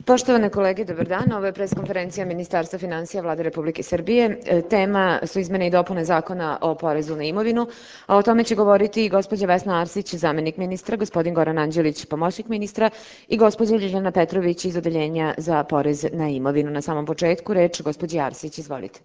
Poštovane kolege, dobar dan. Ovo je preskonferencija Ministarstva finansija Vlade Republike Srbije. Tema su izmene i dopune Zakona o porezu na imovinu, a o tome će govoriti i gospođa Vesna Arsić, zamenik ministra, gospodin Goran Anđelić, pomoćnik ministra i gospođa Ljiljana Petrović iz Odeljenja za porez na imovinu. Na samom početku reč gospođi Arsić, izvolite.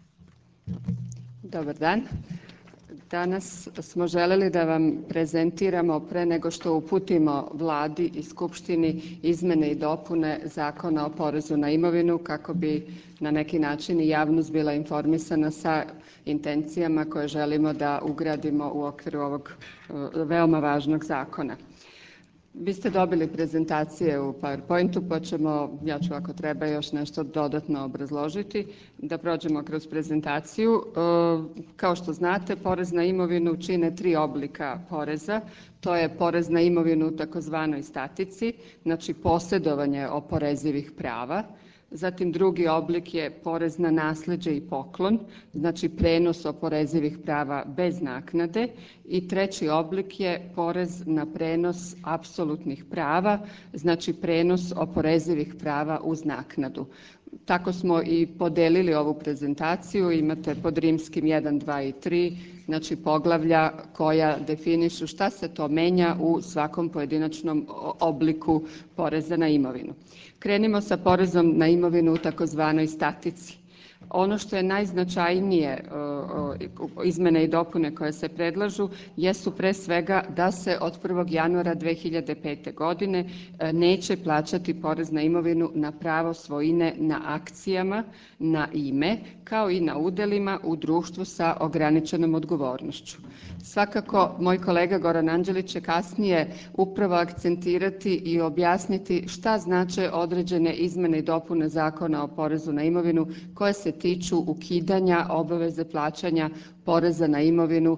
Dobar dan. Danas smo želeli da vam prezentiramo pre nego što uputimo Vladi i Skupštini izmene i dopune Zakona o porezu na imovinu kako bi na neki način i javnost bila informisana sa intencijama koje želimo da ugradimo u okviru ovog veoma važnog zakona. Vi ste dobili prezentacije u PowerPointu pa ćemo, ja ću ako treba još nešto dodatno obrazložiti, da prođemo kroz prezentaciju. Kao što znate, porez na imovinu čine 3 oblika poreza. To je porez na imovinu u takozvanoj statici, znači posjedovanje oporezivih prava. Zatim drugi oblik je porez na naslijeđe i poklon, znači prenos oporezivih prava bez naknade. I treći oblik je porez na prenos apsolutnih prava, znači prenos oporezivih prava uz naknadu. Tako smo i podelili ovu prezentaciju, imate pod rimskim 1, 2 i 3, znači poglavlja koja definišu šta se to menja u svakom pojedinačnom obliku poreza na imovinu. Krenimo sa porezom na imovinu u takozvanoj statici. Ono što je najznačajnije izmene i dopune koje se predlažu jesu pre svega da se od 1. januara 2005. godine neće plaćati porez na imovinu na pravo svojine na akcijama, na ime, kao i na udelima u društvu sa ograničenom odgovornošću. Svakako, moj kolega Goran Anđelić će kasnije upravo akcentirati i objasniti šta znače određene izmene i dopune Zakona o porezu na imovinu koje se tiču ukidanja obaveze plaćanja poreza na imovinu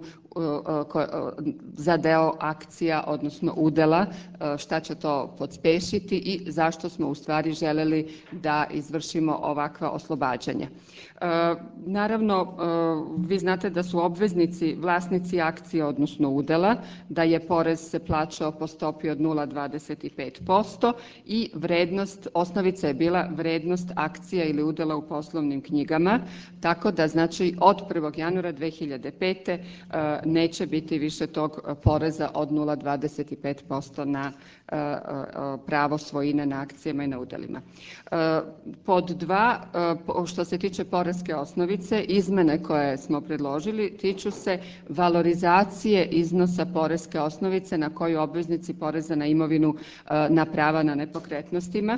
za deo akcija, odnosno udela, šta će to pospešiti i zašto smo u stvari želeli da izvršimo ovakva oslobađanja. Naravno, vi znate da su obveznici vlasnici akcija, odnosno udela, da je porez se plaćao po stopi od 0,25% i vrednost, osnovica je bila vrednost akcija ili udela u poslovnim knjigama, tako da znači od 1. januara 2005. neće biti više tog poreza od 0,25% na pravo svojine na akcijama i na udelima. Pod 2, što se tiče poreske osnovice, izmene koje smo predložili tiču se valorizacije iznosa poreske osnovice na koju obveznici poreza na imovinu na prava na nepokretnostima.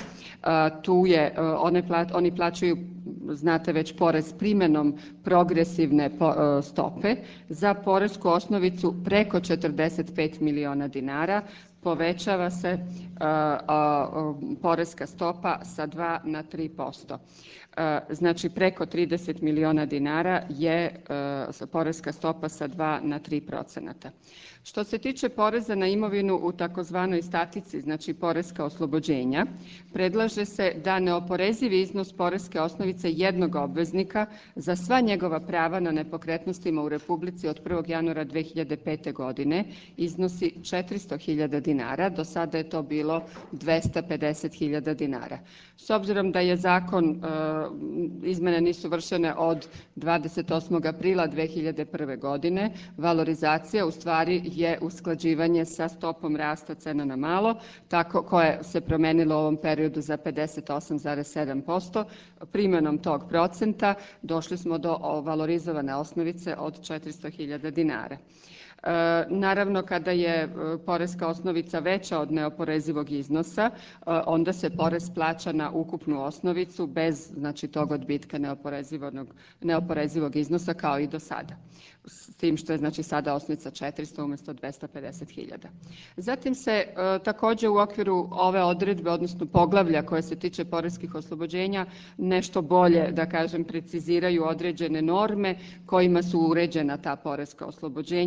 Oni plaćaju, znate već, porez primjenom progresivne stope. Za poresku osnovicu preko 45 miliona dinara povećava se poreska stopa sa 2 na 3%. Znači preko 30 miliona dinara je poreska stopa sa 2 na 3%. Što se tiče poreza na imovinu u takozvanoj statici, znači poreska oslobođenja, predlaže se da neoporezivi iznos poreske osnovice jednog obveznika za sva njegova prava na nepokretnostima u Republici od 1. januara 2005. godine iznosi 400.000 dinara, do sada je to bilo 250.000 dinara. S obzirom da je zakon, izmene nisu vršene od 28. aprila 2001. godine, valorizacija u stvari je usklađivanje sa stopom rasta cena na malo, tako koje se promenilo u ovom periodu za 58,7%. Primjenom tog procenta došli smo do valorizovane osnovice od 400.000 dinara. Naravno, kada je poreska osnovica veća od neoporezivog iznosa, onda se porez plaća na ukupnu osnovicu bez, znači, tog odbitka neoporezivog iznosa kao i do sada. S tim što je, znači, sada osnovica 400 umjesto 250.000. Zatim se također u okviru ove odredbe, odnosno poglavlja koje se tiče poreskih oslobođenja, nešto bolje, da kažem, preciziraju određene norme kojima su uređena ta poreska oslobođenja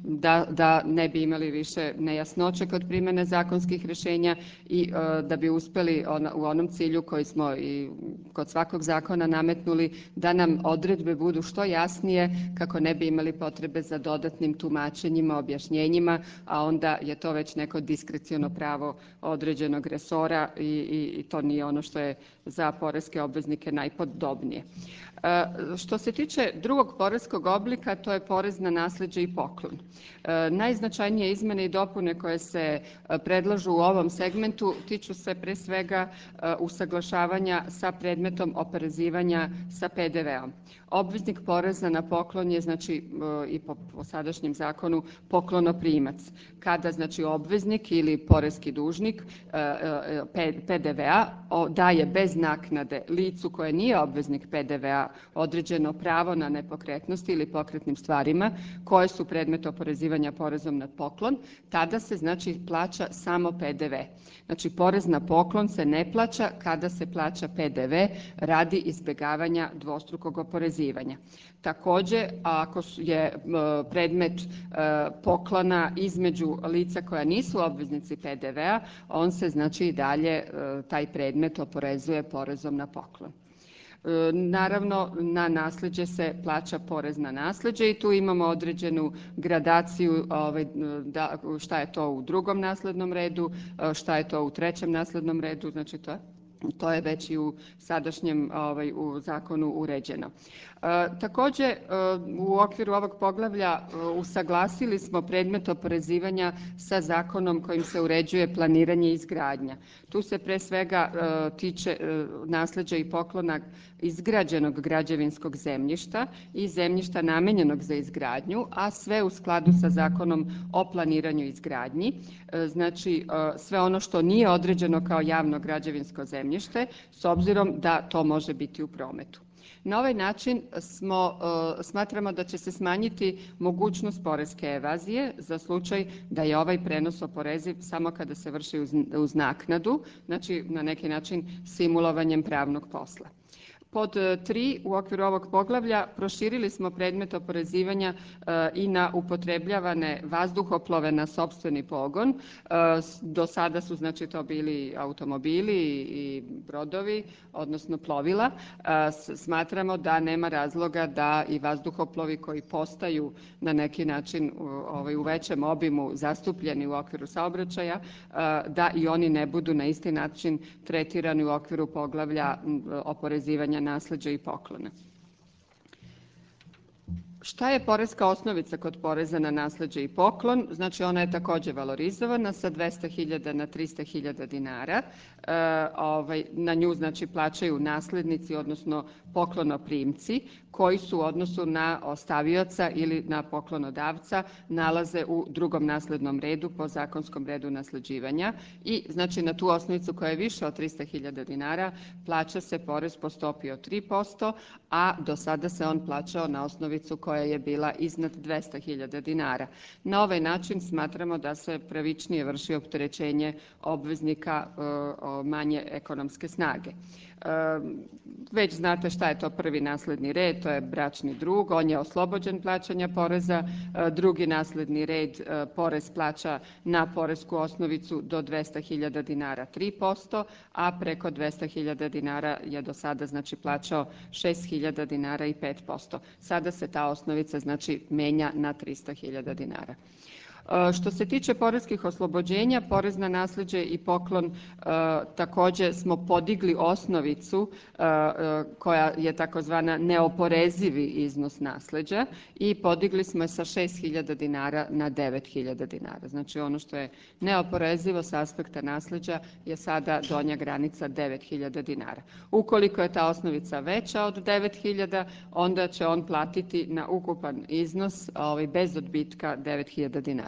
da ne bi imali više nejasnoće kod primjene zakonskih rješenja i da bi uspjeli u onom cilju koji smo i kod svakog zakona nametnuli, da nam odredbe budu što jasnije kako ne bi imali potrebe za dodatnim tumačenjima, objašnjenjima, a onda je to već neko diskreciono pravo određenog resora i to nije ono što je za poreske obveznike najpodobnije. Što se tiče drugog poreskog oblika, to je porez na nasljeđe i poklon. Najznačajnije izmjene i dopune koje se predlažu u ovom segmentu tiču se pre svega usaglašavanja sa predmetom oporezivanja sa PDV-om. Obveznik poreza na poklon je znači i po sadašnjem zakonu poklonoprimac. Kada znači obveznik ili poreski dužnik PDV-a daje bez naknade licu koje nije obveznik PDV-a određeno pravo na nepokretnosti ili pokretnim stvarima koje su predmet oporezivanja porezom na poklon, tada se znači plaća samo PDV. Znači porez na poklon se ne plaća kada se plaća PDV radi izbjegavanja dvostrukog oporezivanja. Također, ako je predmet poklona između lica koja nisu obveznici PDV-a, on se znači i dalje taj predmet oporezuje porezom na poklon. Naravno, na nasljeđe se plaća porez na nasljeđe i tu imamo određenu gradaciju šta je to u drugom nasljednom redu, šta je to u trećem nasljednom redu, znači to je već i u sadašnjem u zakonu uređeno. Također, u okviru ovog poglavlja usaglasili smo predmet oporezivanja sa zakonom kojim se uređuje planiranje i izgradnja. Tu se pre svega tiče nasljeđa i poklona izgrađenog građevinskog zemljišta i zemljišta namijenjenog za izgradnju, a sve u skladu sa Zakonom o planiranju i izgradnji. Znači, sve ono što nije određeno kao javno građevinsko zemljište, s obzirom da to može biti u prometu. Na ovaj način smatramo da će se smanjiti mogućnost poreske evazije za slučaj da je ovaj prenos oporeziv samo kada se vrši uz naknadu, znači na neki način simulovanjem pravnog posla. Pod 3 u okviru ovog poglavlja proširili smo predmet oporezivanja i na upotrebljavane vazduhoplove na sopstveni pogon. Do sada su znači to bili automobili i brodovi, odnosno plovila. Smatramo da nema razloga da i vazduhoplovi koji postaju na neki način u većem obimu zastupljeni u okviru saobraćaja, da i oni ne budu na isti način tretirani u okviru poglavlja oporezivanja nasljeđa i poklona. Šta je poreska osnovica kod poreza na nasljeđe i poklon? Znači ona je također valorizovana sa 200.000 na 300.000 dinara. Na nju znači plaćaju nasljednici, odnosno poklonoprimci koji su u odnosu na ostavioca ili na poklonodavca nalaze u drugom nasljednom redu po zakonskom redu nasljeđivanja i znači na tu osnovicu koja je više od 300.000 dinara plaća se porez po stopi od 3%, a do sada se on plaćao na osnovicu koja je bila iznad 200.000 dinara. Na ovaj način smatramo da se pravičnije vrši opterećenje obveznika manje ekonomske snage. Već znate šta je to prvi nasljedni red, to je bračni drug, on je oslobođen plaćanja poreza. Drugi nasljedni red porez plaća na poresku osnovicu do 200.000 dinara 3%, a preko 200.000 dinara je do sada znači plaćao 6.000 dinara i 5%. Sada se ta osnovica znači menja na 300.000 dinara. Što se tiče poreskih oslobođenja, porez na nasljeđe i poklon također smo podigli osnovicu koja je takozvana neoporezivi iznos nasljeđa i podigli smo je sa 6.000 dinara na 9.000 dinara. Znači ono što je neoporezivo sa aspekta nasljeđa je sada donja granica 9.000 dinara. Ukoliko je ta osnovica veća od 9.000, onda će on platiti na ukupan iznos bez odbitka 9.000 dinara.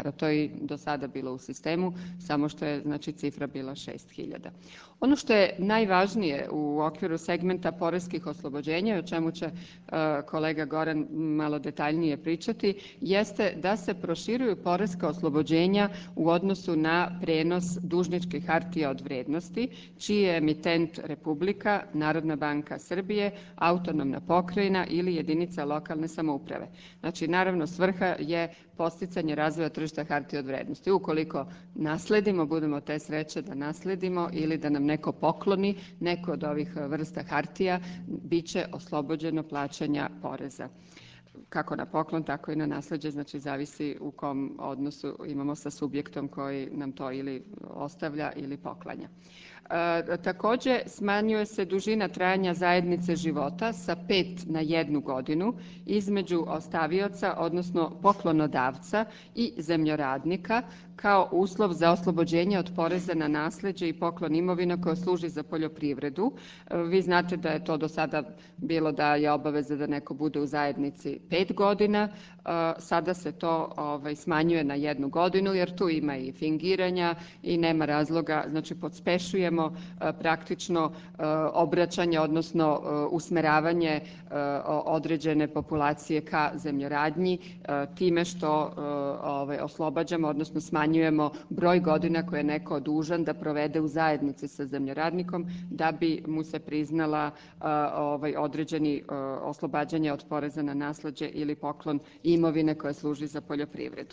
dinara. To je i do sada bilo u sistemu, samo što je znači cifra bila 6.000. Ono što je najvažnije u okviru segmenta poreskih oslobođenja, o čemu će kolega Goran malo detaljnije pričati, jeste da se proširuju poreska oslobođenja u odnosu na prenos dužničkih hartija od vrijednosti, čiji je emitent Republika, Narodna banka Srbije, autonomna pokrajina ili jedinica lokalne samouprave. Znači, naravno, svrha je posticanje razvoja tržišta hartija od vrijednosti. Ukoliko nasledimo, budemo te sreće da nasledimo ili da nam neko pokloni neko od ovih vrsta hartija, bit će oslobođeno plaćanja poreza. Kako na poklon, tako i na nasleđe, znači zavisi u kom odnosu imamo sa subjektom koji nam to ili ostavlja ili poklanja. Također smanjuje se dužina trajanja zajednice života sa 5 na 1 godinu između ostavioca, odnosno poklonodavca i zemljoradnika kao uslov za oslobođenje od poreza na naslijeđe i poklon imovina koja služi za poljoprivredu. Vi znate da je to do sada bilo da je obaveza da neko bude u zajednici 5 godina, sada se to smanjuje na 1 godinu jer tu ima i fingiranja i nema razloga, znači pospešujemo praktično obraćanje, odnosno usmeravanje određene populacije ka zemljoradnji time što oslobađamo, odnosno smanjujemo broj godina koje je neko dužan da provede u zajednici sa zemljoradnikom da bi mu se priznala određeni oslobađanje od poreza na naslijeđe ili poklon imovine koja služi za poljoprivredu.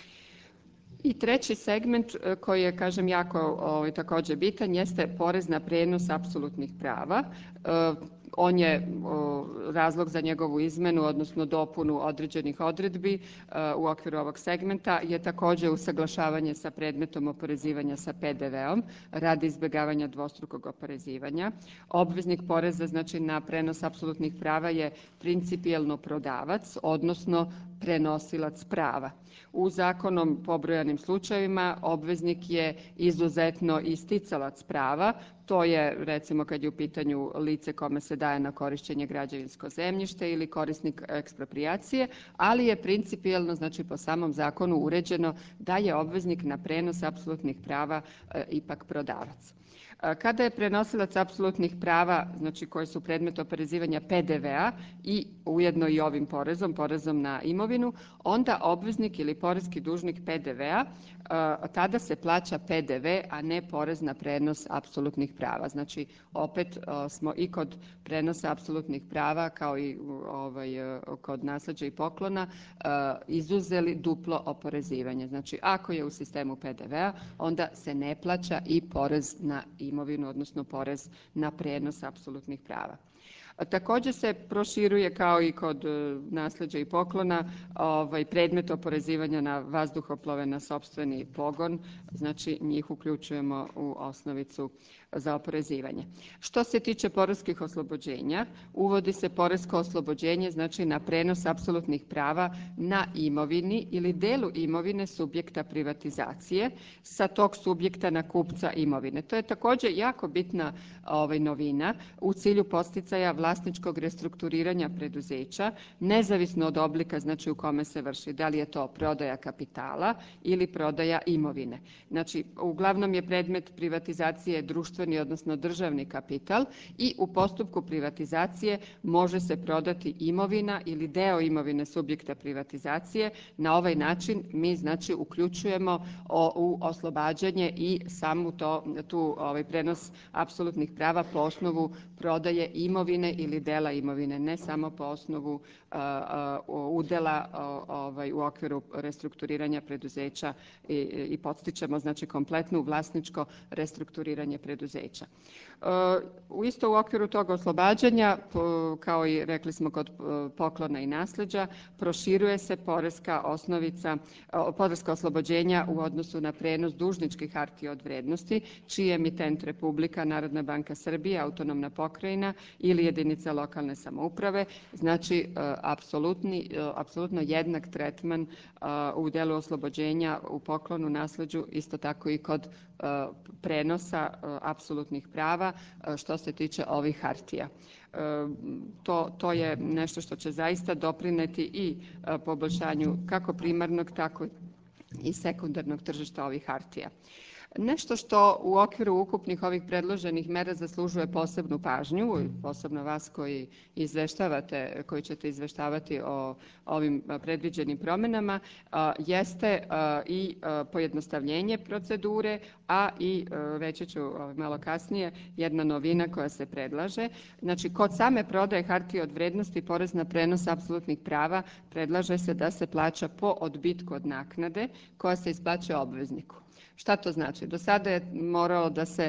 I treći segment koji je, kažem, jako također bitan jeste porez na prijenos apsolutnih prava. On je razlog za njegovu izmenu, odnosno dopunu određenih odredbi u okviru ovog segmenta je također usaglašavanje sa predmetom oporezivanja sa PDV-om radi izbjegavanja dvostrukog oporezivanja. Obveznik poreza, znači na prenos apsolutnih prava je principijelno prodavac, odnosno prenosilac prava. U zakonom pobrojanim slučajevima obveznik je izuzetno isticalac prava, to je recimo kad je u pitanju lice kome se daje na korištenje građevinsko zemljište ili korisnik eksproprijacije, ali je principijelno, znači po samom zakonu uređeno da je obveznik na prenos apsolutnih prava ipak prodavac. Kada je prenosilac apsolutnih prava, znači koji su predmet oporezivanja PDV-a i ujedno i ovim porezom na imovinu, onda obveznik ili poreski dužnik PDV-a tada se plaća PDV, a ne porez na prenos apsolutnih prava. Znači opet smo i kod prenosa apsolutnih prava kao i kod nasljeđa i poklona izuzeli duplo oporezivanje. Znači ako je u sistemu PDV-a onda se ne plaća i porez na imovinu, odnosno porez na prenos apsolutnih prava. Također se proširuje kao i kod nasljeđa i poklona predmet oporezivanja na vazduhoplove na sopstveni pogon, znači njih uključujemo u osnovicu za oporezivanje. Što se tiče poreskih oslobođenja, uvodi se poresko oslobođenje znači na prenos apsolutnih prava na imovini ili delu imovine subjekta privatizacije sa tog subjekta na kupca imovine. To je također jako bitna novina u cilju posticaja vlasničkog restrukturiranja preduzeća, nezavisno od oblika znači u kome se vrši, da li je to prodaja kapitala ili prodaja imovine. Znači, uglavnom je predmet privatizacije društveni, odnosno državni kapital i u postupku privatizacije može se prodati imovina ili deo imovine subjekta privatizacije. Na ovaj način mi znači uključujemo u oslobađanje i samu tu prenos apsolutnih prava po osnovu prodaje imovine ili dela imovine, ne samo po osnovu udjela u okviru restrukturiranja preduzeća i podstičemo znači kompletno vlasničko restrukturiranje preduzeća. Isto u okviru tog oslobađanja, kao i rekli smo kod poklona i nasljeđa, proširuje se poreska osnovica, poreska oslobođenja u odnosu na prenos dužničkih hartija od vrijednosti, čiji je emitent Republika, Narodna banka Srbije, autonomna pokrajina ili jedinica lokalne samouprave. Znači, apsolutno jednak tretman u delu oslobođenja u poklonu, nasljeđu, isto tako i kod prenosa apsolutnih prava što se tiče ovih hartija. To je nešto što će zaista doprineti i poboljšanju kako primarnog, tako i sekundarnog tržišta ovih hartija. Nešto što u okviru ukupnih ovih predloženih mera zaslužuje posebnu pažnju, posebno vas koji izveštavate, koji ćete izveštavati o ovim predviđenim promjenama, jeste i pojednostavljenje procedure, a i, reći ću malo kasnije, jedna novina koja se predlaže. Znači, kod same prodaje hartije od vrijednosti porez na prenos apsolutnih prava predlaže se da se plaća po odbitku od naknade koja se isplaćuje obvezniku. Šta to znači? Do sada je moralo da se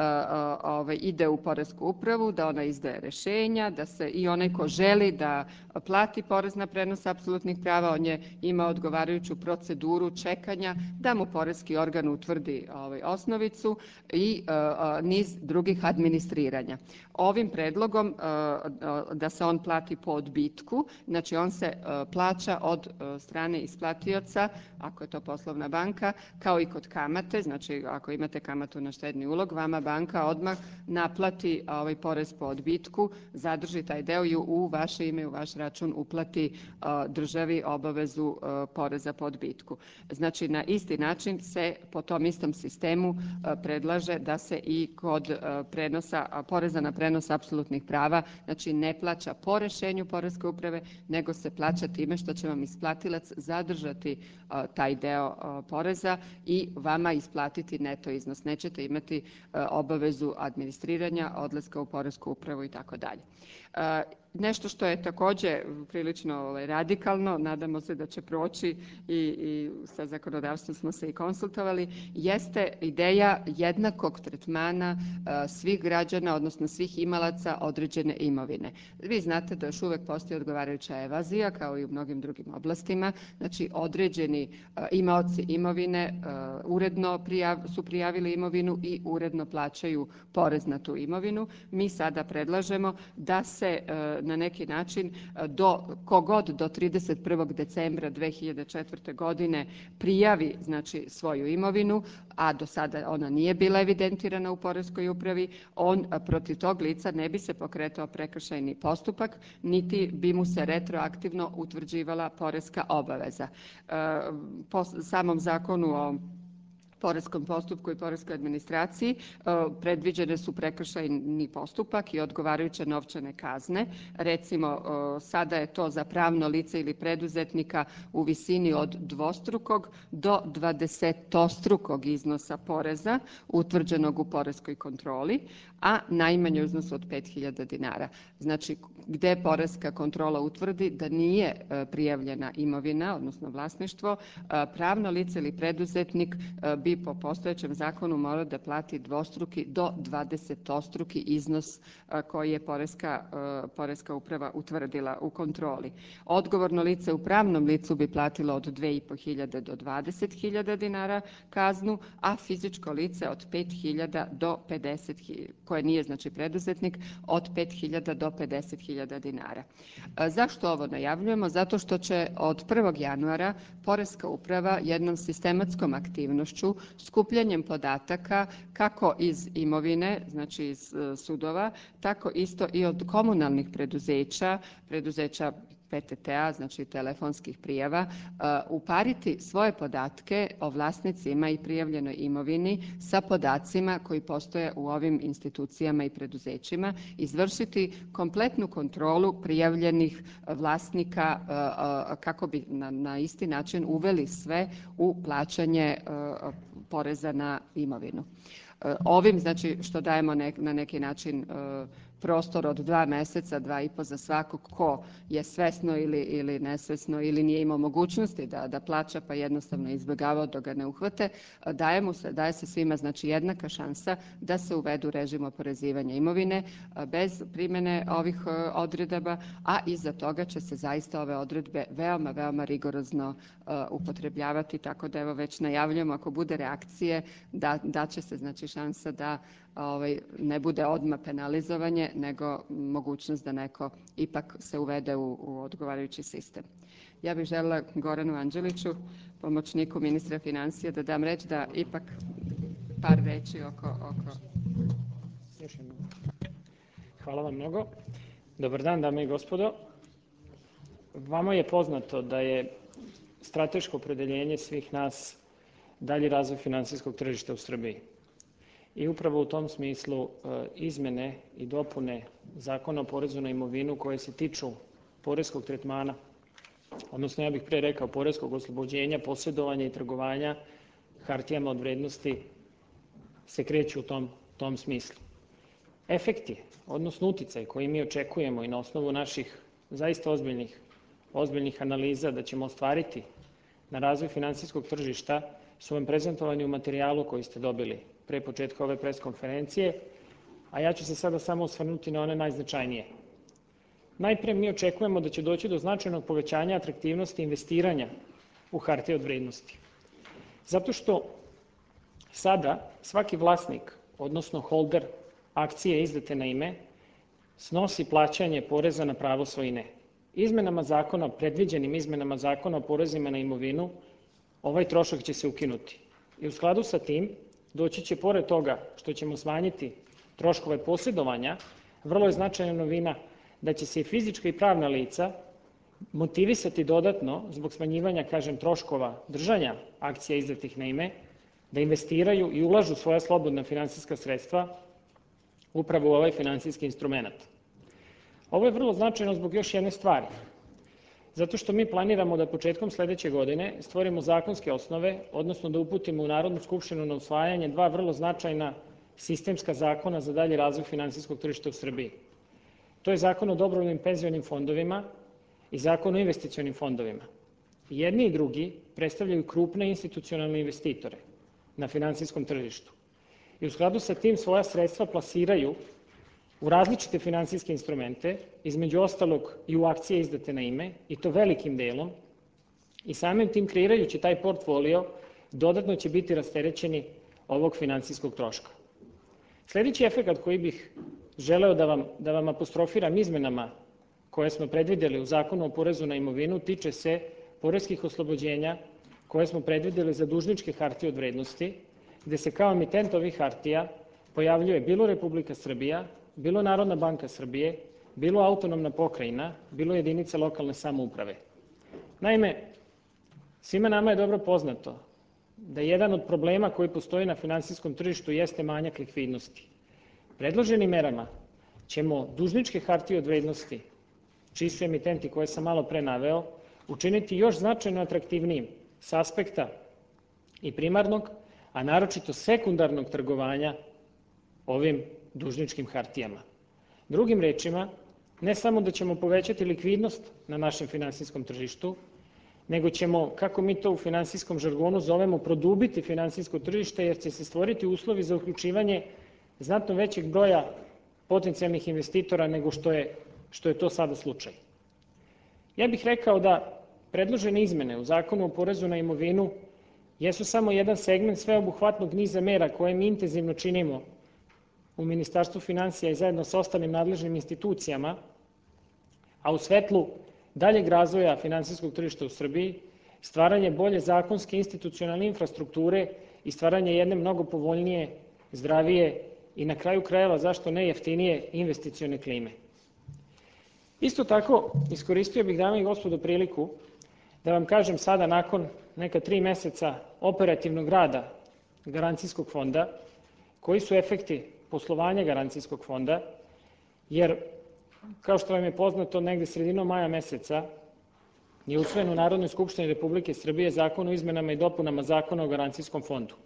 ide u Poresku upravu, da ona izdaje rješenja, da se i onaj ko želi da plati porez na prenos apsolutnih prava, on je imao odgovarajuću proceduru čekanja da mu poreski organ utvrdi osnovicu i niz drugih administriranja. Ovim predlogom da se on plati po odbitku, znači on se plaća od strane isplatioca, ako je to poslovna banka, kao i kod kamate, znači ako imate kamatu na štedni ulog, vama banka odmah naplati ovaj porez po odbitku, zadrži taj deo i u vaše ime, u vaš račun uplati državi obavezu poreza po odbitku. Znači na isti način se po tom istom sistemu predlaže da se i kod poreza na prenos apsolutnih prava, znači ne plaća po rješenju Poreske uprave, nego se plaća time što će vam isplatilac zadržati taj deo poreza i vama isplatiti neto iznos. Nećete imati obavezu administriranja, odlaska u Poresku upravu i tako dalje. Nešto što je također prilično radikalno, nadamo se da će proći i sa zakonodavstvom smo se i konsultovali, jeste ideja jednakog tretmana svih građana, odnosno svih imalaca određene imovine. Vi znate da još uvijek postoji odgovarajuća evazija, kao i u mnogim drugim oblastima, znači određeni imaoci imovine uredno su prijavili imovinu i uredno plaćaju porez na tu imovinu. Mi sada predlažemo da se na neki način kogod do 31. decembra 2004. godine prijavi znači svoju imovinu, a do sada ona nije bila evidentirana u Poreskoj upravi, on protiv tog lica ne bi se pokretao prekršajni postupak, niti bi mu se retroaktivno utvrđivala poreska obaveza. Po samom zakonu o poreskom postupku i poreskoj administraciji predviđene su prekršajni postupak i odgovarajuće novčane kazne. Recimo, sada je to za pravno lice ili preduzetnika u visini od dvostrukog do 20-strukog iznosa poreza utvrđenog u poreskoj kontroli, a najmanje u iznosu od 5.000 dinara. Znači, gdje poreska kontrola utvrdi da nije prijavljena imovina, odnosno vlasništvo, pravno lice ili preduzetnik bi po postojećem zakonu morao da plati dvostruki do 20-struki iznos koji je Poreska uprava utvrdila u kontroli. Odgovorno lice u pravnom licu bi platilo od 2.500 do 20.000 dinara kaznu, a fizičko lice od 5.000 do 50.000, koje nije znači preduzetnik, od 5.000 do 50.000 dinara. Zašto ovo najavljujemo? Zato što će od 1. januara Poreska uprava jednom sistematskom aktivnošću, skupljanjem podataka kako iz imovine, znači iz sudova, tako isto i od komunalnih preduzeća PTT-a, znači telefonskih prijava, upariti svoje podatke o vlasnicima i prijavljenoj imovini sa podacima koji postoje u ovim institucijama i preduzećima, izvršiti kompletnu kontrolu prijavljenih vlasnika kako bi na isti način uveli sve u plaćanje poreza na imovinu. Ovim, znači, što dajemo na neki način prostor od 2 mjeseca, 2,5 za svakog ko je svesno ili nesvesno ili nije imao mogućnosti da plaća pa jednostavno izbjegavao da ga ne uhvate, daje se svima znači jednaka šansa da se uvedu režim oporezivanja imovine bez primjene ovih odredaba, a iza toga će se zaista ove odredbe veoma, veoma rigorozno upotrebljavati, tako da evo već najavljujemo ako bude reakcije da će se znači šansa da ne bude odmah penalizovanje, nego mogućnost da neko ipak se uvede u odgovarajući sistem. Ja bih željela Goranu Anđeliću, pomoćniku ministra financija, da dam reč da ipak par reči oko... Hvala vam mnogo. Dobar dan, dame i gospodo. Vama je poznato da je strateško opredeljenje svih nas dalji razvoj finansijskog tržišta u Srbiji. I upravo u tom smislu izmene i dopune Zakona o porezu na imovinu koje se tiču poreskog tretmana, odnosno ja bih pre rekao poreskog oslobođenja, posjedovanja i trgovanja hartijama od vrednosti se kreću u tom smislu. Efekti, odnosno uticaj koji mi očekujemo i na osnovu naših zaista ozbiljnih analiza da ćemo ostvariti na razvoj finansijskog tržišta su vam prezentovani u materijalu koji ste dobili pre početka ove preskonferencije, a ja ću se sada samo osvrnuti na one najznačajnije. Najpre mi očekujemo da će doći do značajnog povećanja atraktivnosti investiranja u hartije od vrednosti. Zato što sada svaki vlasnik, odnosno holder akcije izdate na ime, snosi plaćanje poreza na pravo svojine. Predviđenim izmenama Zakona o porezima na imovinu, ovaj trošak će se ukinuti. I u skladu sa tim doći će, pored toga što ćemo smanjiti troškove posjedovanja, vrlo je značajna novina da će se i fizička i pravna lica motivisati dodatno zbog smanjivanja, troškova držanja akcija izdatih na ime, da investiraju i ulažu svoja slobodna finansijska sredstva upravo u ovaj finansijski instrument. Ovo je vrlo značajno zbog još jedne stvari. Zato što mi planiramo da početkom sledeće godine stvorimo zakonske osnove, odnosno da uputimo u Narodnu skupštinu na usvajanje dva vrlo značajna sistemska zakona za dalji razvoj finansijskog tržišta u Srbiji. To je Zakon o dobrovoljnim penzionim fondovima i Zakon o investicionim fondovima. Jedni i drugi predstavljaju krupne institucionalne investitore na finansijskom tržištu i u skladu sa tim svoja sredstva plasiraju u različite finansijske instrumente, između ostalog i u akcije izdate na ime, i to velikim delom, i samim tim kreirajući taj portfolio dodatno će biti rasterećeni ovog finansijskog troška. Sledeći efekt koji bih želeo da vam apostrofiram izmenama koje smo predvideli u Zakonu o porezu na imovinu tiče se poreskih oslobođenja koje smo predvideli za dužničke hartije od vrednosti, gde se kao emitent ovih hartija pojavljuje bilo Republika Srbija, bilo Narodna banka Srbije, bilo autonomna pokrajina, bilo jedinica lokalne samouprave. Naime, svima nama je dobro poznato da jedan od problema koji postoji na finansijskom tržištu jeste manjak likvidnosti. Predloženim merama ćemo dužničke hartije od vrednosti, čiji su emitenti koje sam malo pre naveo, učiniti još značajno atraktivnijim s aspekta i primarnog, a naročito sekundarnog trgovanja ovim dužničkim hartijama. Drugim rečima, ne samo da ćemo povećati likvidnost na našem finansijskom tržištu, nego ćemo, kako mi to u finansijskom žargonu zovemo, produbiti finansijsko tržište, jer će se stvoriti uslovi za uključivanje znatno većeg broja potencijalnih investitora nego što je to sada slučaj. Ja bih rekao da predložene izmene u Zakonu o porezu na imovinu jesu samo jedan segment sveobuhvatnog niza mera koje mi intenzivno činimo u Ministarstvu finansija i zajedno sa ostalim nadležnim institucijama, a u svetlu daljeg razvoja finansijskog tržišta u Srbiji, stvaranje bolje zakonske institucionalne infrastrukture i stvaranje jedne mnogo povoljnije, zdravije i na kraju krajeva, zašto ne jeftinije, investicione klime. Isto tako, iskoristio bih, dame i gospodo, priliku da vam kažem sada, nakon neka 3 meseca operativnog rada Garancijskog fonda, koji su efekti poslovanja Garancijskog fonda, jer, kao što vam je poznato, negde sredinom maja meseca je usvojen u Narodnoj skupštini Republike Srbije Zakon o izmenama i dopunama Zakona o Garancijskom fondu.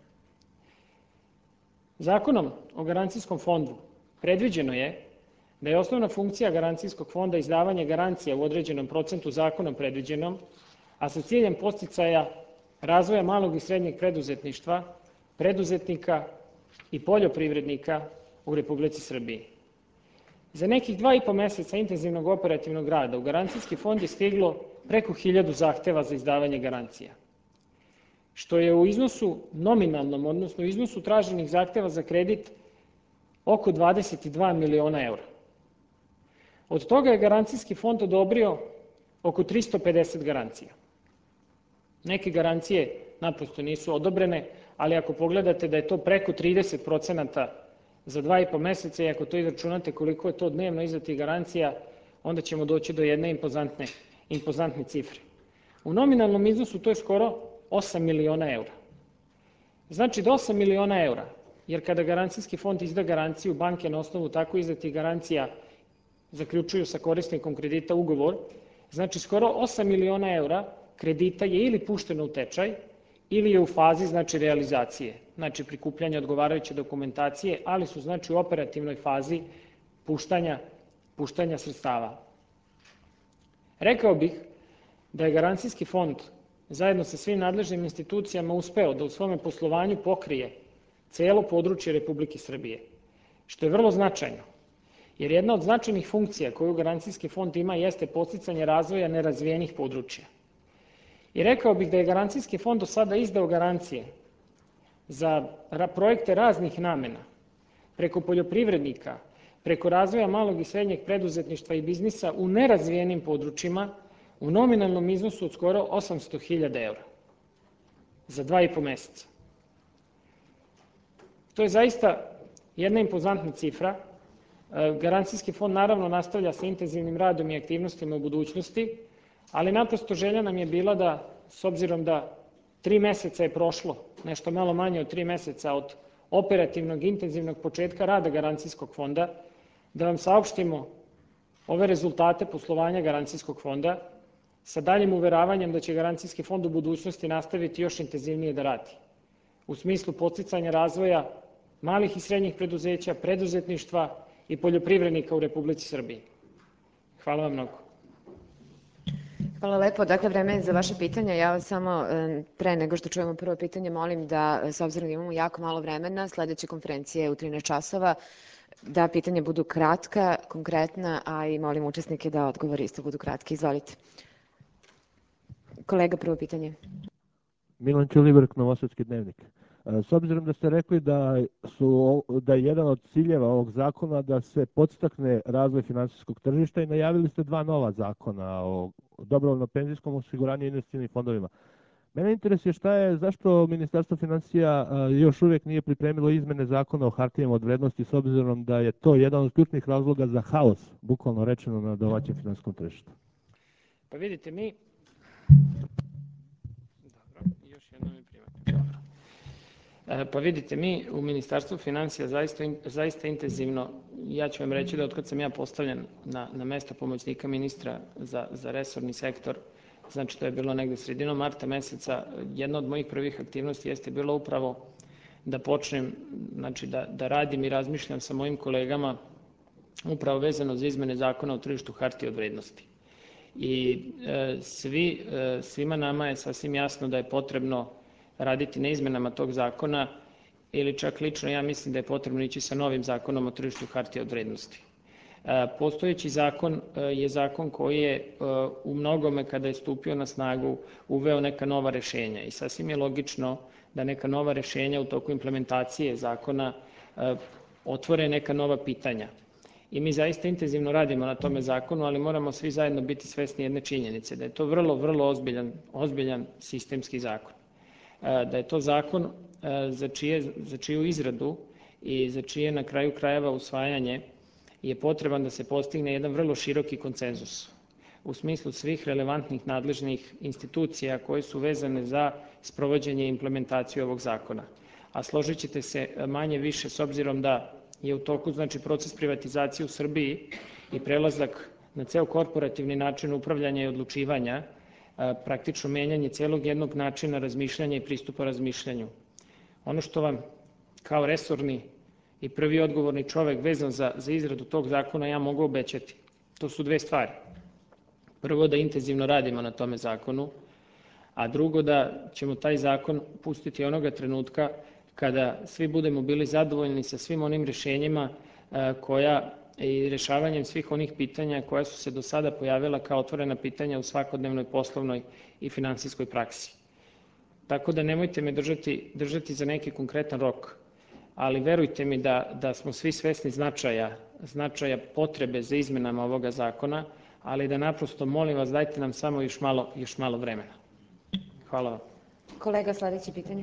Zakonom o Garancijskom fondu predviđeno je da je osnovna funkcija Garancijskog fonda izdavanje garancija u određenom procentu zakonom predviđenom, a sa ciljem podsticaja razvoja malog i srednjeg preduzetništva, preduzetnika i poljoprivrednika u Republici Srbiji. Za nekih 2,5 meseca intenzivnog operativnog rada u Garancijski fond je stiglo preko 1000 zahteva za izdavanje garancija, što je u iznosu nominalnom, odnosno iznosu traženih zahteva za kredit oko 22 miliona evra. Od toga je Garancijski fond odobrio oko 350 garancija. Neke garancije naprosto nisu odobrene, ali ako pogledate da je to preko 30% za 2,5 meseca i ako to izračunate koliko je to dnevno izdatih garancija, onda ćemo doći do jedne impozantne cifre. U nominalnom iznosu to je skoro 8 miliona eura. Znači da 8 miliona eura, jer kada garancijski fond izda garanciju, banke na osnovu tako izdatih garancija zaključuju sa korisnikom kredita ugovor, znači skoro 8 miliona eura kredita je ili pušteno u tečaj, ili je u fazi realizacije, znači prikupljanja odgovarajuće dokumentacije, ali su u operativnoj fazi puštanja sredstava. Rekao bih da je garancijski fond zajedno sa svim nadležnim institucijama uspeo da u svome poslovanju pokrije celo područje Republike Srbije, što je vrlo značajno, jer jedna od značajnih funkcija koju garancijski fond ima jeste podsticanje razvoja nerazvijenih područja. I rekao bih da je garancijski fond do sada izdao garancije za projekte raznih namena, preko poljoprivrednika, preko razvoja malog i srednjeg preduzetništva i biznisa u nerazvijenim područjima u nominalnom iznosu od skoro 800.000 eura za 2,5 meseca. To je zaista jedna impozantna cifra. Garancijski fond naravno nastavlja sa intenzivnim radom i aktivnostima u budućnosti, ali naprosto želja nam je bila da, s obzirom da 3 meseca je prošlo, nešto malo manje od 3 meseca od operativnog intenzivnog početka rada garancijskog fonda, da vam saopštimo ove rezultate poslovanja garancijskog fonda sa daljim uveravanjem da će garancijski fond u budućnosti nastaviti još intenzivnije da radi u smislu podsticanja razvoja malih i srednjih preduzeća, preduzetništva i poljoprivrednika u Republici Srbiji. Hvala vam mnogo. Hvala lepo. Dakle, vreme je za vaše pitanje. Ja vas samo pre nego što čujemo prvo pitanje molim da, s obzirom da imamo jako malo vremena, sledeća konferencija je u 13 časova, da pitanja budu kratka, konkretna, a i molim učesnike da odgovori isto budu kratki. Izvolite. Kolega, prvo pitanje. Milan Ćulibrk, Novosadski dnevnik. S obzirom da ste rekli da je jedan od ciljeva ovog zakona da se podstakne razvoj finansijskog tržišta i najavili ste 2 nova zakona o dobrovoljnom penzijskom osiguranju i investicionim fondovima. Mene interesuje zašto Ministarstvo finansija još uvijek nije pripremilo izmene zakona o hartijama od vrednosti, s obzirom da je to jedan od ključnih razloga za haos, bukvalno rečeno, na domaćem finansijskom tržištu. Pa vidite, mi u Ministarstvu finansija zaista intenzivno, ja ću vam reći da otkad sam ja postavljen na mesto pomoćnika ministra za resorni sektor, znači to je bilo negde sredinom marta meseca, jedna od mojih prvih aktivnosti jeste bilo upravo da počnem, znači da radim i razmišljam sa mojim kolegama upravo vezano za izmene zakona o tržištu hartija od vrednosti. I svima nama je sasvim jasno da je potrebno raditi na izmenama tog zakona ili čak lično ja mislim da je potrebno ići sa novim zakonom o tržištu hartija od vrednosti. Postojeći zakon je zakon koji je u mnogome kada je stupio na snagu uveo neka nova rešenja i sasvim je logično da neka nova rešenja u toku implementacije zakona otvore neka nova pitanja. I mi zaista intenzivno radimo na tome zakonu, ali moramo svi zajedno biti svesni jedne činjenice, da je to vrlo, vrlo ozbiljan sistemski zakon. Da je to zakon za čiju izradu i za čije na kraju krajeva usvajanje je potreban da se postigne jedan vrlo široki konsenzus u smislu svih relevantnih nadležnih institucija koje su vezane za sprovođenje i implementaciju ovog zakona. A složit ćete se manje više s obzirom da je u toku proces privatizacije u Srbiji i prelazak na ceo korporativni način upravljanja i odlučivanja, praktično menjanje celog jednog načina razmišljanja i pristupa razmišljanju. Ono što vam kao resorni i prvi odgovorni čovek vezan za izradu tog zakona ja mogu obećati, to su 2 stvari. Prvo, da intenzivno radimo na tome zakonu, a drugo, da ćemo taj zakon pustiti onoga trenutka kada svi budemo bili zadovoljni sa svim onim rešenjima i rešavanjem svih onih pitanja koja su se do sada pojavila kao otvorena pitanja u svakodnevnoj poslovnoj i finansijskoj praksi. Tako da nemojte me držati za neki konkretan rok, ali verujte mi da smo svi svesni značaja potrebe za izmenama ovoga zakona, ali da naprosto molim vas dajte nam samo još malo vremena. Hvala vam. Kolega, sledeće pitanje.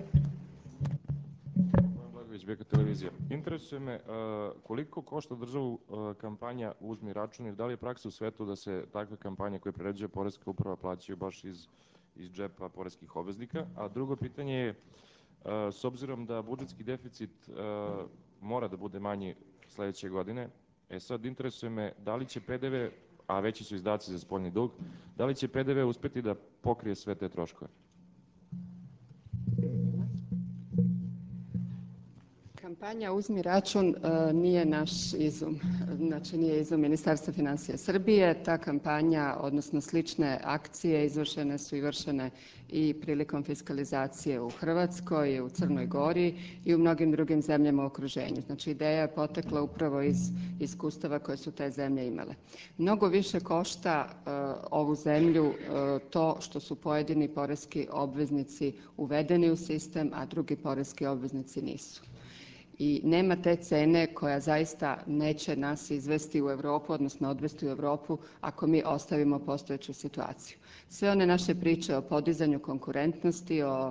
BK televizija. Interesuje me koliko košta državu kampanja Uzmi račun i da li je praksa u svetu da se takve kampanje koje priređuje Poreska uprava plaćaju baš iz iz džepa poreskih obveznika? A drugo pitanje je, s obzirom da budžetski deficit mora da bude manji sledeće godine, sad interesuje me da li će PDV, a veći su izdaci za spoljni dug, da li će PDV uspeti da pokrije sve te troškove? Kampanja Uzmi račun nije naš izum, znači nije izum Ministarstva financija Srbije. Ta kampanja, odnosno slične akcije izvršene su i vršene i prilikom fiskalizacije u Hrvatskoj, u Crnoj Gori i u mnogim drugim zemljama u okruženju. Znači ideja je potekla upravo iz iskustava koje su te zemlje imale. Mnogo više košta ovu zemlju to što su pojedini poreski obveznici uvedeni u sistem, a drugi poreski obveznici nisu. I nema te cene koja zaista neće nas izvesti u Europu, odnosno odvesti u Europu ako mi ostavimo postojeću situaciju. Sve one naše priče o podizanju konkurentnosti, o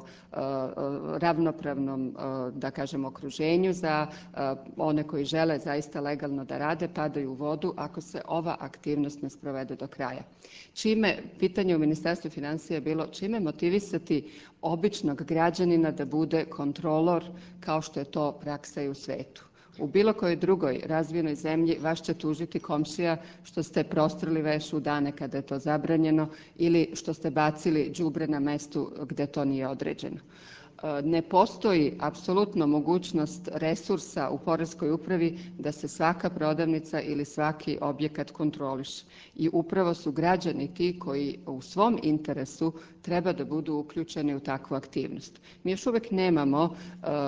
ravnopravnom, da kažem, okruženju za one koji žele zaista legalno da rade, padaju u vodu ako se ova aktivnost ne sprovede do kraja. Pitanje u Ministarstvu financija je bilo čime motivisati običnog građanina da bude kontrolor kao što je to praksa i u svetu. U bilo kojoj drugoj razvijenoj zemlji vas će tužiti komšija što ste prostrli veš u dane kada je to zabranjeno ili što ste bacili đubre na mestu gde to nije određeno. Ne postoji apsolutno mogućnost resursa u poreskoj upravi da se svaka prodavnica ili svaki objekat kontroliše. I upravo su građani ti koji u svom interesu treba da budu uključeni u takvu aktivnost. Mi još uvijek nemamo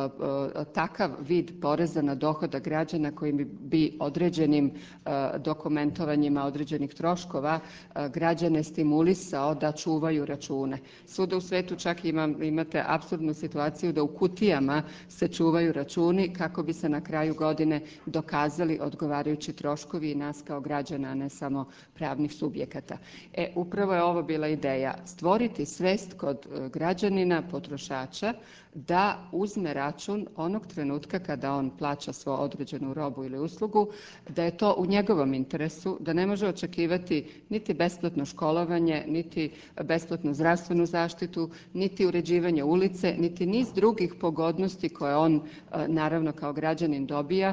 takav vid poreza na dohodak građana koji bi određenim dokumentovanjima određenih troškova građane stimulisao da čuvaju račune. Svuda u svetu čak imate apsurdnu situaciju da u kutijama se čuvaju računi kako bi se na kraju godine dokazali odgovarajući troškovi i nas kao građana, a ne samo pravnih subjekata. Upravo je ovo bila ideja, stvoriti svest kod građanina, potrošača, da uzme račun onog trenutka kada on plaća svoju određenu robu ili uslugu, da je to u njegovom interesu, da ne može očekivati niti besplatno školovanje, niti besplatnu zdravstvenu zaštitu, niti uređivanje ulice, niti niz drugih pogodnosti koje on naravno kao građanin dobija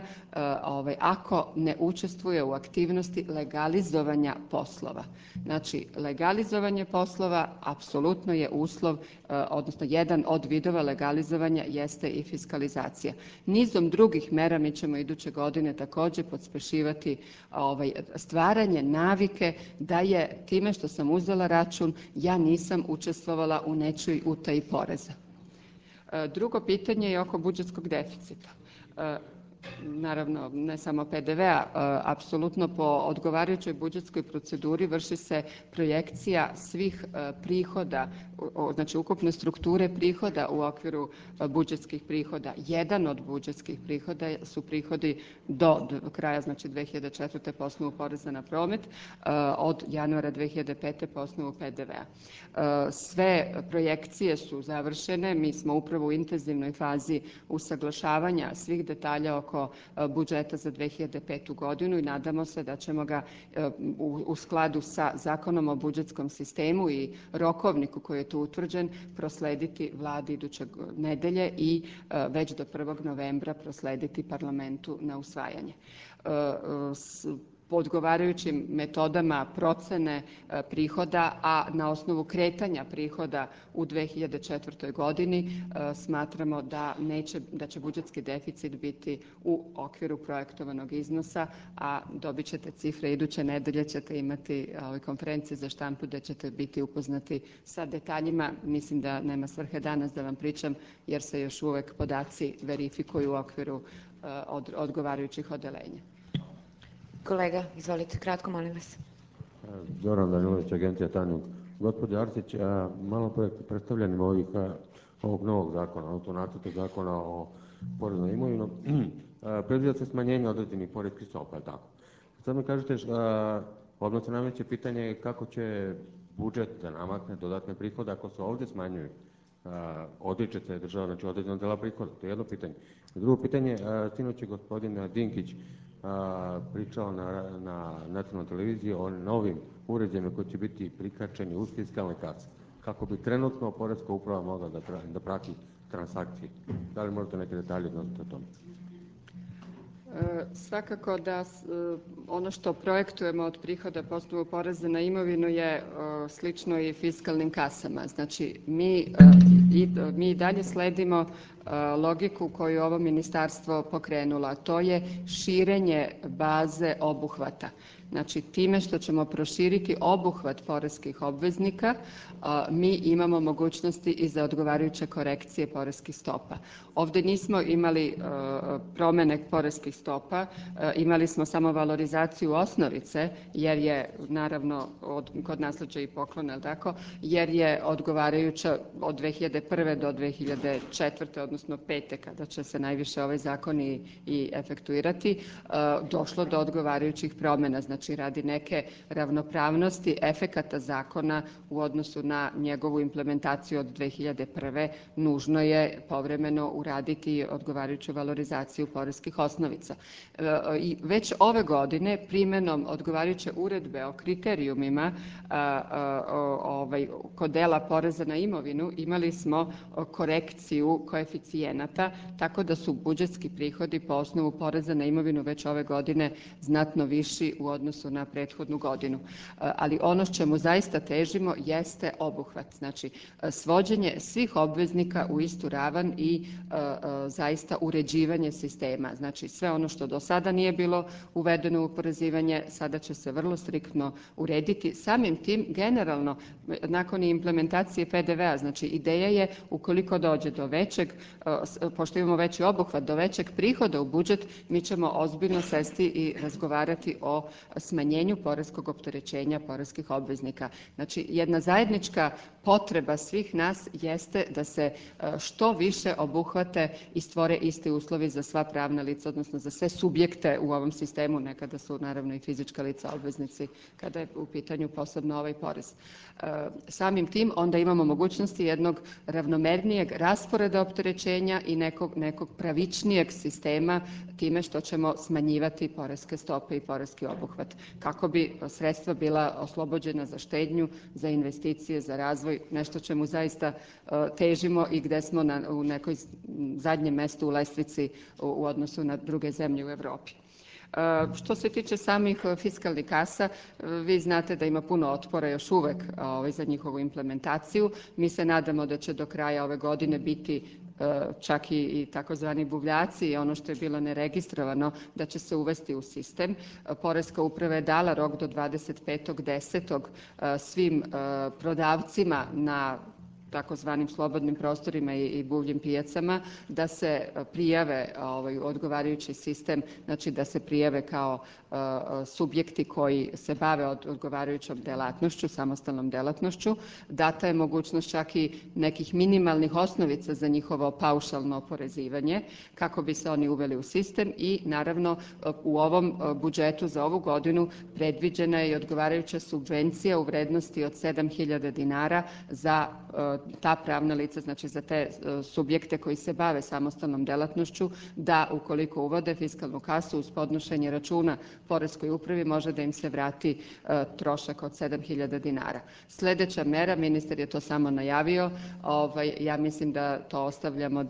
ako ne učestvuje u aktivnosti legalizovanja poslova. Znači, legalizovanje poslova apsolutno je uslov, odnosno jedan od vidova legalizovanja jeste i fiskalizacija. Nizom drugih mera mi ćemo iduće godine također pospešivati stvaranje navike da je time što sam uzela račun ja nisam učestvovala u nečijoj utaji poreza. Drugo pitanje je oko budžetskog deficita. Naravno, ne samo PDV-a, apsolutno po odgovarajućoj budžetskoj proceduri vrši se projekcija svih prihoda, znači ukupne strukture prihoda u okviru budžetskih prihoda. Jedan od budžetskih prihoda su prihodi do kraja, znači 2004. po osnovu poreza na promet, od januara 2005. po osnovu PDV-a. Sve projekcije su završene, mi smo upravo u intenzivnoj fazi usaglašavanja svih detalja oko budžeta za 2005. godinu i nadamo se da ćemo ga u skladu sa Zakonom o budžetskom sistemu i rokovniku koji je tu utvrđen proslediti Vladi iduće nedelje i već do 1. novembra proslediti parlamentu na usvajanje. Po odgovarajućim metodama procene prihoda, a na osnovu kretanja prihoda u 2004. godini smatramo da će budžetski deficit biti u okviru projektovanog iznosa, a dobit ćete cifre iduće nedelje, ćete imati konferencije za štampu gde ćete biti upoznati sa detaljima. Mislim da nema svrhe danas da vam pričam jer se još uvek podaci verifikuju u okviru odgovarajućih odeljenja. Kolega, izvolite, kratko, molim vas. Zoran Danilović, Agencija Tanjug. Gospođo Arsić, malo pre predstavljanjem ovog novog zakona, odnosno nacrta zakona o porezu na imovinu, predviđa se smanjenje određenih poreskih stopa, tako? Sad mi kažete, odmah se nameće pitanje kako će budžet da namakne dodatne prihode ako se ovdje smanjuju. Odriče se država, znači određena dela prihoda, to je jedno pitanje. Drugo pitanje, sinoć je gospodin Dinkić pričao na nacionalnoj televiziji o novim uređajima koji će biti prikačeni uz fiskalne kase. kako bi trenutno Poreska uprava mogla da prati transakcije. Da li možete neke detalje odnositi o tome? Svakako da ono što projektujemo od prihoda po osnovu poreza na imovinu je slično i fiskalnim kasama. Znači mi i dalje sledimo logiku koju je ovo ministarstvo pokrenulo, a to je širenje baze obuhvata. Znači time što ćemo proširiti obuhvat poreskih obveznika, mi imamo mogućnosti i za odgovarajuće korekcije poreskih stopa. Ovdje nismo imali promjene poreskih stopa, imali smo samo valorizaciju osnovice, jer je naravno kod nasljeđa i poklona, tako, jer je odgovarajuća od 2001. do 2004. odnosno 2005. kada će se najviše ovaj zakon i efektuirati, došlo do odgovarajućih promjena. Znači radi neke ravnopravnosti efekata zakona u odnosu na njegovu implementaciju od 2001. nužno je povremeno uraditi odgovarajuću valorizaciju poreskih osnovica. I već ove godine primjenom odgovarajuće uredbe o kriterijumima kod dela poreza na imovinu imali smo korekciju koeficijenata, tako da su budžetski prihodi po osnovu poreza na imovinu već ove godine znatno viši u odnosu na prethodnu godinu. Ali ono čemu zaista težimo jeste obuhvat. Znači svođenje svih obveznika u istu ravan i zaista uređivanje sistema. Znači sve ono što do sada nije bilo uvedeno u oporezivanje sada će se vrlo striktno urediti. Samim tim generalno nakon implementacije PDV-a, znači ideja je ukoliko dođe do većeg, pošto imamo veći obuhvat, do većeg prihoda u budžet, mi ćemo ozbiljno sesti i razgovarati o smanjenju poreskog opterećenja poreskih obveznika. Znači jedna zajednička potreba svih nas jeste da se što više obuhvate i stvore isti uslovi za sva pravna lica, odnosno za sve subjekte u ovom sistemu, nekada su naravno i fizička lica obveznici kada je u pitanju posebno ovaj porez. Samim tim onda imamo mogućnosti jednog ravnomernijeg rasporeda opterećenja i nekog pravičnijeg sistema time što ćemo smanjivati poreske stope i poreski obuhvat kako bi sredstva bila oslobođena za štednju, za investicije, za razvoj, nešto čemu zaista težimo i gdje smo u nekoj zadnjem mjestu u lestvici u odnosu na druge zemlje u Europi. Što se tiče samih fiskalnih kasa, vi znate da ima puno otpora još uvijek za njihovu implementaciju. Mi se nadamo da će do kraja ove godine biti čak i takozvani buvljaci i ono što je bilo neregistrovano da će se uvesti u sistem. Poreska uprava je dala rok do 25.10. svim prodavcima na takozvanim slobodnim prostorima i buvljim pijacama da se prijave u odgovarajući sistem, znači da se prijave kao subjekti koji se bave odgovarajućom djelatnošću, samostalnom djelatnošću. Data je mogućnost čak i nekih minimalnih osnovica za njihovo paušalno oporezivanje kako bi se oni uveli u sistem i naravno u ovom budžetu za ovu godinu predviđena je i odgovarajuća subvencija u vrednosti od 7.000 dinara za ta pravna lica, znači za te subjekte koji se bave samostalnom djelatnošću, da ukoliko uvode fiskalnu kasu uz podnošenje računa Poreskoj upravi može da im se vrati trošak od 7.000 dinara. Sljedeća mera, ministar je to samo najavio, ja mislim da to ostavljamo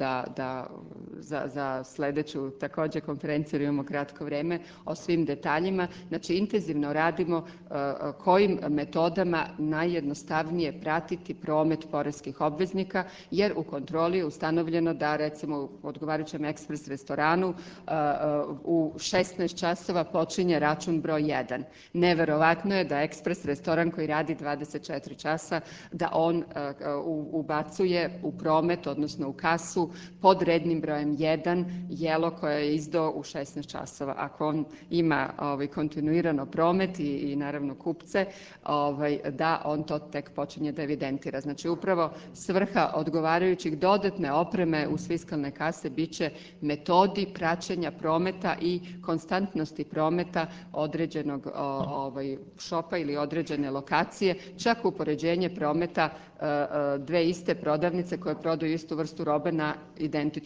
za sljedeću također konferenciju, jer imamo kratko vrijeme, o svim detaljima. Znači intenzivno radimo kojim metodama najjednostavnije pratiti promet poreskih obveznika, jer u kontroli je ustanovljeno da recimo u odgovarajućem ekspres restoranu u 16 časova počinje račun broj 1. Neverovatno je da ekspres restoran koji radi 24 časa da on ubacuje u promet, odnosno u kasu pod rednim brojem 1 jelo koje je izdao u 16 časova. Ako on ima kontinuirano promet i naravno kupce, da on to tek počinje da evidentira. Znači upravo svrha odgovarajućih dodatne opreme uz fiskalne kase bit će metodi praćenja prometa i konstantnosti prometa određenog šopa ili određene lokacije, čak upoređenje prometa dve iste prodavnice koje prodaju istu vrstu robe na identičnoj lokaciji.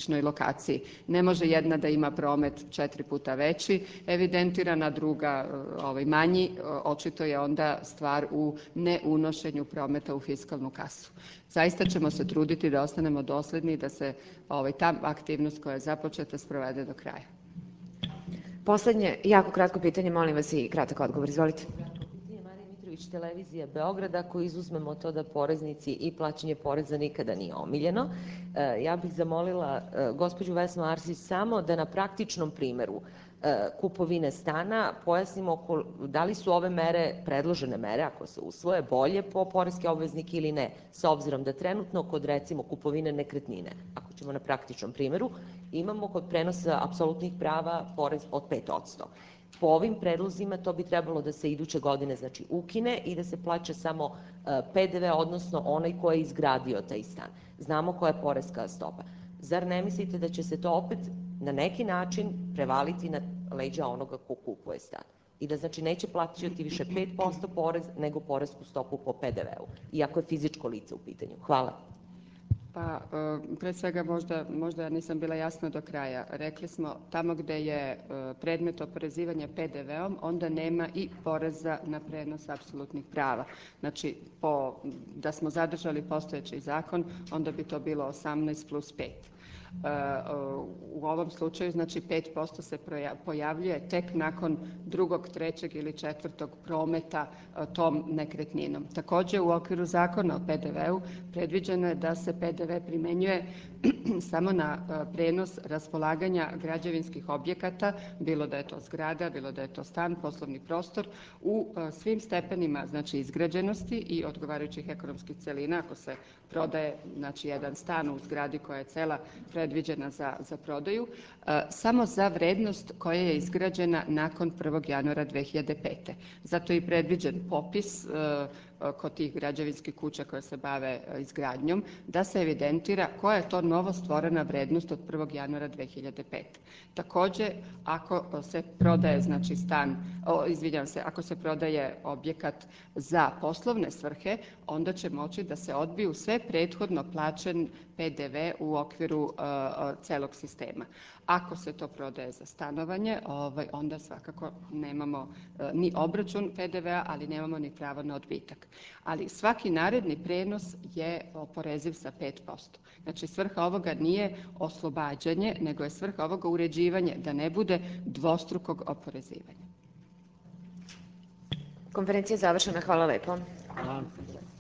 lokaciji. Ne može jedna da ima promet 4 puta veći evidentiran, a druga manji, očito je onda stvar u neunošenju prometa u fiskalnu kasu. Zaista ćemo se truditi da ostanemo dosljedni i da se ta aktivnost koja je započeta sprovede do kraja. Poslednje, jako kratko pitanje, molim vas i kratak odgovor, izvolite. Marija Mitrović, Televizija Beograd. Ako izuzmemo to da poreznici i plaćanje poreza nikada nije omiljeno, ja bih zamolila gospođu Vesnu Arsić samo da na praktičnom primeru kupovine stana pojasnimo da li su ove mere, predložene mere, ako se usvoje, bolje po poreske obveznike ili ne, s obzirom da trenutno kod recimo kupovine nekretnine, ako ćemo na praktičnom primeru, imamo kod prenosa apsolutnih prava porez od 5%. Po ovim predlozima to bi trebalo da se iduće godine ukine i da se plaća samo PDV, odnosno onaj ko je izgradio taj stan. Znamo koja je poreska stopa. Zar ne mislite da će se to opet na neki način prevaliti na leđa onoga ko kupuje stan? I da neće plaćati više 5% porez, nego poresku stopu po PDV-u, iako je fizičko lice u pitanju. Hvala. Pa, pre svega možda ja nisam bila jasna do kraja. Rekli smo tamo gde je predmet oporezivanja PDV-om, onda nema i poreza na prenos apsolutnih prava. Znači, da smo zadržali postojeći zakon, onda bi to bilo 18 plus 5. U ovom slučaju, znači 5% se pojavljuje tek nakon drugog, trećeg ili četvrtog prometa tom nekretninom. Također u okviru zakona o PDV-u predviđeno je da se PDV primenjuje samo na prenos raspolaganja građevinskih objekata, bilo da je to zgrada, bilo da je to stan, poslovni prostor, u svim stepenima izgrađenosti i odgovarajućih ekonomskih celina. Ako se prodaje jedan stan u zgradi koja je cela predviđena za prodaju, samo za vrednost koja je izgrađena nakon 1. januara 2005. Zato je i predviđen popis kod tih građevinskih kuća koje se bave izgradnjom, da se evidentira koja je to novo stvorena vrednost od 1. januara 2005. Također, ako se prodaje ako se prodaje objekat za poslovne svrhe, onda će moći da se odbiju sve prethodno plaćen PDV u okviru celog sistema. Ako se to prodaje za stanovanje, onda svakako nemamo ni obračun PDV-a, ali nemamo ni pravo na odbitak. Ali svaki naredni prenos je oporeziv sa 5%. Znači, svrha ovoga nije oslobađanje, nego je svrha ovoga uređivanje, da ne bude dvostrukog oporezivanja. Konferencija je završena, hvala lepo. Hvala.